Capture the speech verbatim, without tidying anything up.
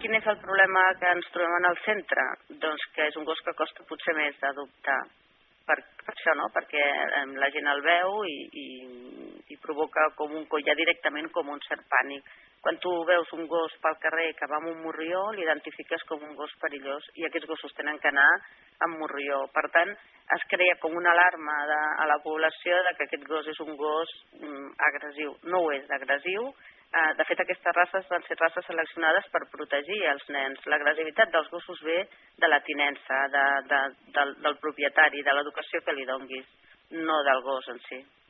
quin és el problema que ens trobem en el centre? Doncs que és un gos que costa potser més d'adoptar. Per, per això, no? Perquè la gent el veu i, i, i provoca com un, ja directament com un cert pànic. Quan tu veus un gos pel carrer que va amb un morrió, l'identifiques com un gos perillós i aquests gossos tenen que anar amb morrió. Per tant, es crea com una alarma de, a la població de que aquest gos és un gos mm, agressiu. No ho és d'agressiu. Uh, de fet, aquestes races van ser races seleccionades per protegir els nens. L'agressivitat dels gossos ve de la tinença, de, de, del, del propietari, de l'educació que li donguis, no del gos en si.